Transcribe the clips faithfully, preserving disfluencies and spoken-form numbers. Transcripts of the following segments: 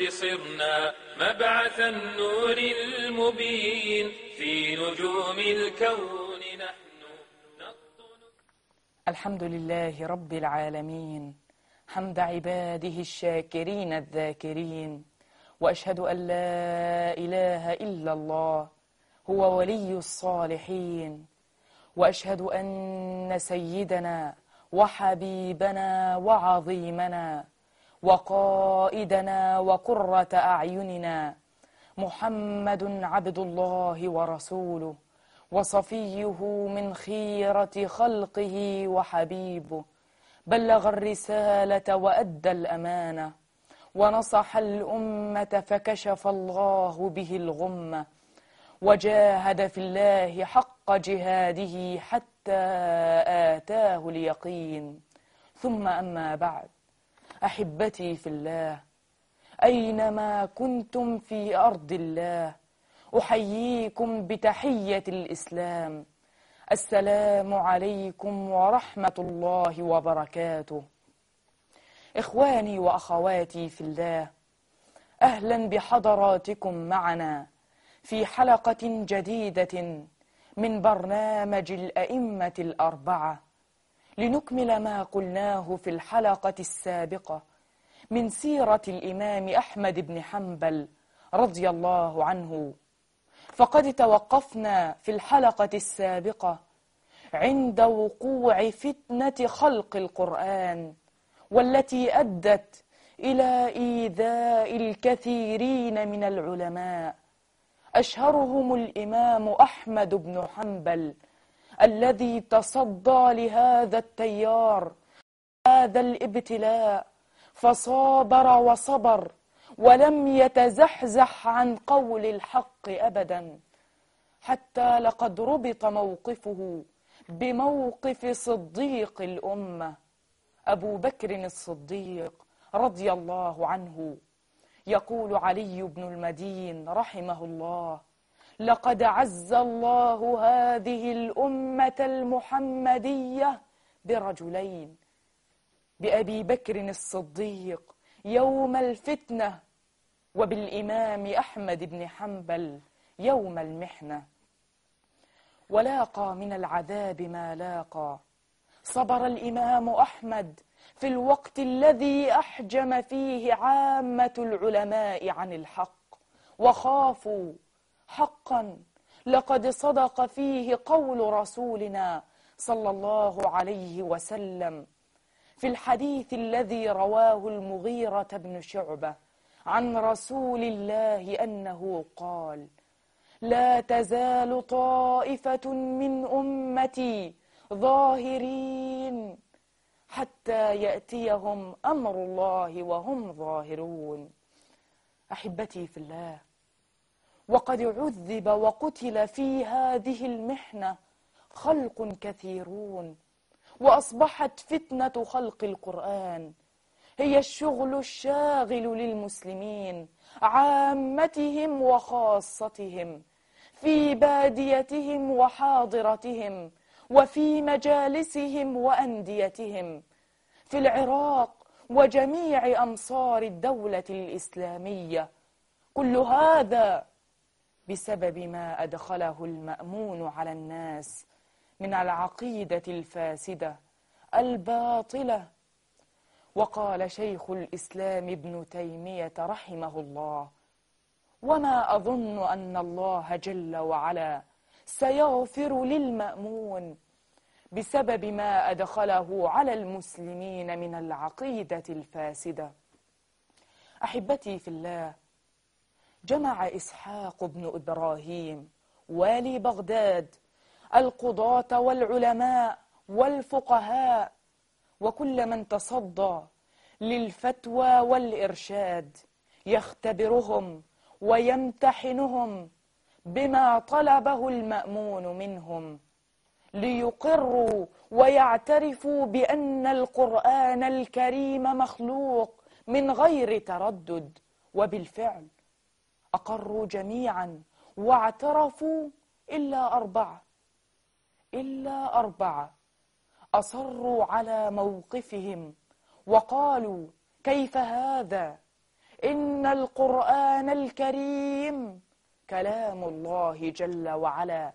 صرنا مبعث النور المبين في نجوم الكون نحن نقطن. الحمد لله رب العالمين حمد عباده الشاكرين الذاكرين، وأشهد أن لا إله إلا الله هو ولي الصالحين، وأشهد أن سيدنا وحبيبنا وعظيمنا وقائدنا وقرة أعيننا محمد عبد الله ورسوله وصفيه من خيرة خلقه وحبيبه، بلغ الرسالة وأدى الأمانة ونصح الأمة فكشف الله به الغمة، وجاهد في الله حق جهاده حتى آتاه اليقين. ثم أما بعد، أحبتي في الله، أينما كنتم في أرض الله، أحييكم بتحية الإسلام. السلام عليكم ورحمة الله وبركاته. إخواني وأخواتي في الله، أهلا بحضراتكم معنا في حلقة جديدة من برنامج الأئمة الأربعة، لنكمل ما قلناه في الحلقة السابقة من سيرة الإمام أحمد بن حنبل رضي الله عنه. فقد توقفنا في الحلقة السابقة عند وقوع فتنة خلق القرآن، والتي أدت إلى إيذاء الكثيرين من العلماء، أشهرهم الإمام أحمد بن حنبل الذي تصدى لهذا التيار، هذا الابتلاء، فصابر وصبر ولم يتزحزح عن قول الحق أبدا، حتى لقد ربط موقفه بموقف صديق الأمة أبو بكر الصديق رضي الله عنه. يقول علي بن المدين رحمه الله: لقد عز الله هذه الأمة المحمدية برجلين، بأبي بكر الصديق يوم الفتنة، وبالإمام أحمد بن حنبل يوم المحنة. ولاقى من العذاب ما لاقى. صبر الإمام أحمد في الوقت الذي أحجم فيه عامة العلماء عن الحق وخافوا. حقا لقد صدق فيه قول رسولنا صلى الله عليه وسلم في الحديث الذي رواه المغيرة بن شعبة عن رسول الله أنه قال: لا تزال طائفة من أمتي ظاهرين حتى يأتيهم أمر الله وهم ظاهرون. أحبتي في الله، وقد عذب وقتل في هذه المحنة خلق كثيرون، وأصبحت فتنة خلق القرآن هي الشغل الشاغل للمسلمين عامتهم وخاصتهم، في باديتهم وحاضرتهم، وفي مجالسهم وأنديتهم، في العراق وجميع أمصار الدولة الإسلامية. كل هذا بسبب ما أدخله المأمون على الناس من العقيدة الفاسدة الباطلة. وقال شيخ الإسلام ابن تيمية رحمه الله: وما أظن أن الله جل وعلا سيغفر للمأمون بسبب ما أدخله على المسلمين من العقيدة الفاسدة. أحبتي في الله، جمع إسحاق بن إبراهيم والي بغداد القضاة والعلماء والفقهاء وكل من تصدى للفتوى والإرشاد، يختبرهم ويمتحنهم بما طلبه المأمون منهم، ليقروا ويعترفوا بأن القرآن الكريم مخلوق من غير تردد. وبالفعل أقروا جميعا واعترفوا إلا أربعة إلا أربعة أصروا على موقفهم وقالوا: كيف هذا؟ إن القرآن الكريم كلام الله جل وعلا،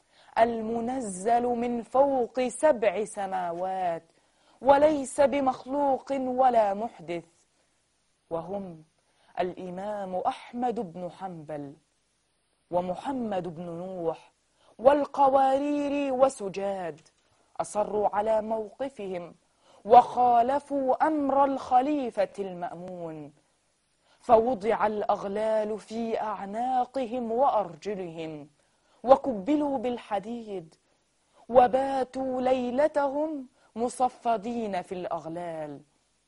المنزل من فوق سبع سماوات، وليس بمخلوق ولا محدث. وهم الإمام أحمد بن حنبل ومحمد بن نوح والقوارير وسجاد، أصروا على موقفهم وخالفوا أمر الخليفة المأمون، فوضع الأغلال في أعناقهم وأرجلهم، وكبلوا بالحديد، وباتوا ليلتهم مصفدين في الأغلال.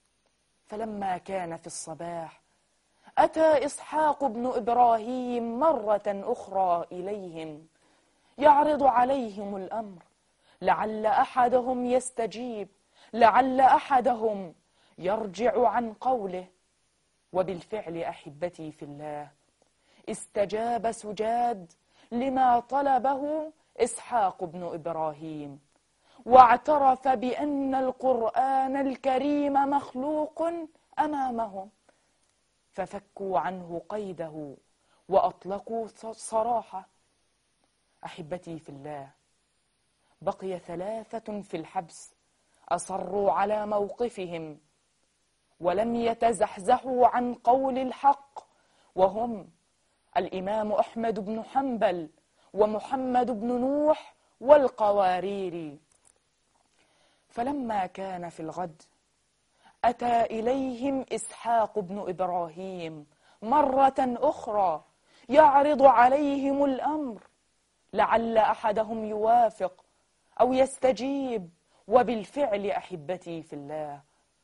فلما كان في الصباح أتى إسحاق بن إبراهيم مرة أخرى إليهم يعرض عليهم الأمر، لعل أحدهم يستجيب، لعل أحدهم يرجع عن قوله. وبالفعل أحبتي في الله استجاب سجاد لما طلبه إسحاق بن إبراهيم، واعترف بأن القرآن الكريم مخلوق أمامهم، ففكوا عنه قيده وأطلقوا سراحه. أحبتي في الله، بقي ثلاثة في الحبس أصروا على موقفهم ولم يتزحزحوا عن قول الحق، وهم الإمام أحمد بن حنبل ومحمد بن نوح والقوارير. فلما كان في الغد أتى إليهم إسحاق بن إبراهيم مرة أخرى يعرض عليهم الأمر، لعل أحدهم يوافق أو يستجيب. وبالفعل أحبتي في الله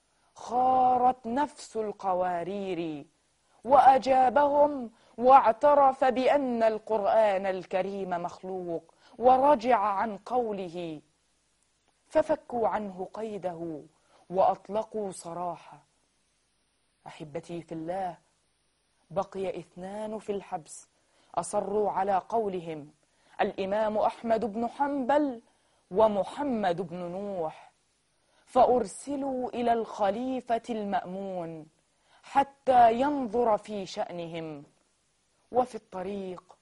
خارت نفس القوارير وأجابهم، واعترف بأن القرآن الكريم مخلوق، ورجع عن قوله، ففكوا عنه قيده وأطلقوا سراحه. أحبتي في الله، بقي اثنان في الحبس أصروا على قولهم، الإمام أحمد بن حنبل ومحمد بن نوح، فأرسلوا إلى الخليفة المأمون حتى ينظر في شأنهم. وفي الطريق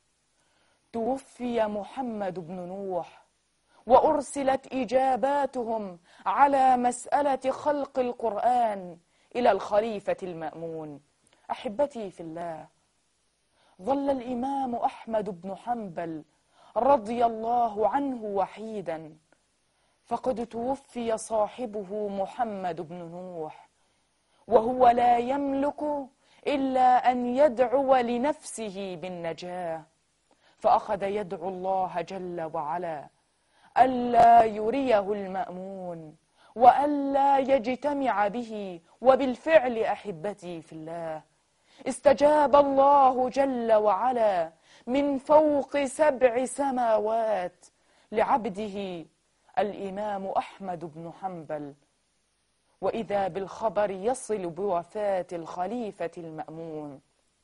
توفي محمد بن نوح، وأرسلت إجاباتهم على مسألة خلق القرآن إلى الخليفة المأمون. أحبتي في الله، ظل الإمام أحمد بن حنبل رضي الله عنه وحيدا، فقد توفي صاحبه محمد بن نوح، وهو لا يملك إلا أن يدعو لنفسه بالنجاة، فأخذ يدعو الله جل وعلا ألا يريه المأمون وألا يجتمع به. وبالفعل أحبتي في الله استجاب الله جل وعلا من فوق سبع سماوات لعبده الإمام أحمد بن حنبل، وإذا بالخبر يصل بوفاة الخليفة المأمون.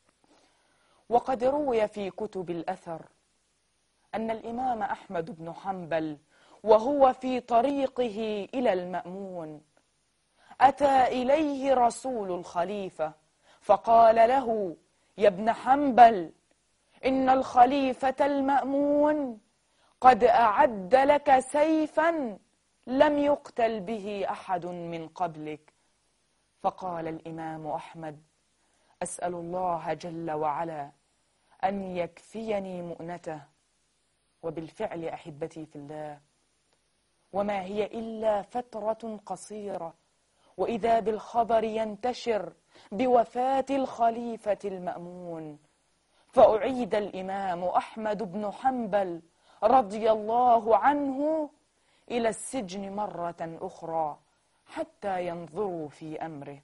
وقد روي في كتب الأثر أن الإمام أحمد بن حنبل وهو في طريقه إلى المأمون أتى إليه رسول الخليفة فقال له: يا ابن حنبل، إن الخليفة المأمون قد أعد لك سيفا لم يقتل به أحد من قبلك. فقال الإمام أحمد: أسأل الله جل وعلا أن يكفيني مؤنته. وبالفعل أحبتي في الله، وما هي إلا فترة قصيرة وإذا بالخبر ينتشر بوفاة الخليفة المأمون، فأعيد الإمام أحمد بن حنبل رضي الله عنه إلى السجن مرة أخرى حتى ينظروا في أمره.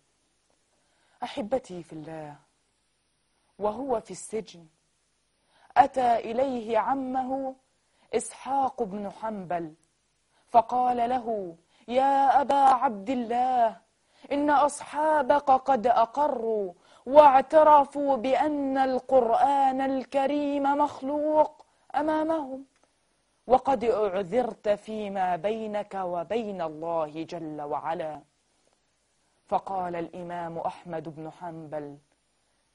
أحبتي في الله، وهو في السجن أتى إليه عمه إسحاق بن حنبل فقال له: يا أبا عبد الله، إن أصحابك قد أقروا واعترفوا بأن القرآن الكريم مخلوق أمامهم، وقد أعذرت فيما بينك وبين الله جل وعلا. فقال الإمام أحمد بن حنبل: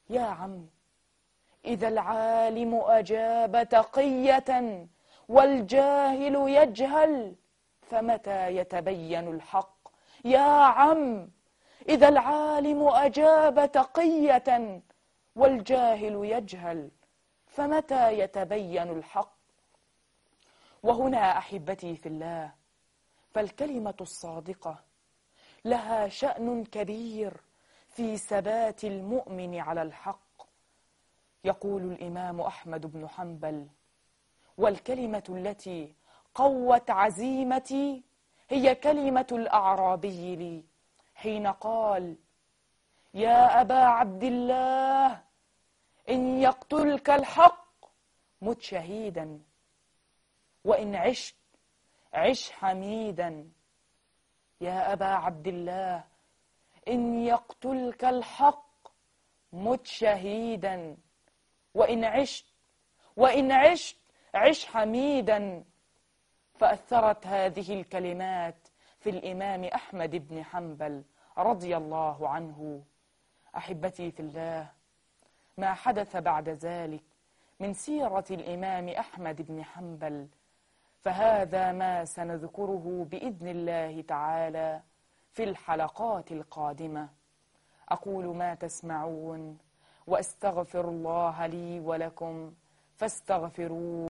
يا عم، إذا العالم أجاب تقية والجاهل يجهل فمتى يتبين الحق؟ يا عم، إذا العالم أجاب تقية والجاهل يجهل فمتى يتبين الحق؟ وهنا أحبتي في الله، فالكلمة الصادقة لها شأن كبير في ثبات المؤمن على الحق. يقول الإمام أحمد بن حنبل: والكلمة التي قوت عزيمتي هي كلمة الأعرابي لي حين قال: يا أبا عبد الله، إن يقتلك الحق مت شهيدا، وإن عشت عش حميدا. يا أبا عبد الله، إن يقتلك الحق مت شهيدا، وإن عشت وإن عشت عش حميدا. فأثرت هذه الكلمات في الإمام أحمد بن حنبل رضي الله عنه. أحبتي في الله، ما حدث بعد ذلك من سيرة الإمام أحمد بن حنبل فهذا ما سنذكره بإذن الله تعالى في الحلقات القادمة. أقول ما تسمعون وأستغفر الله لي ولكم فاستغفروه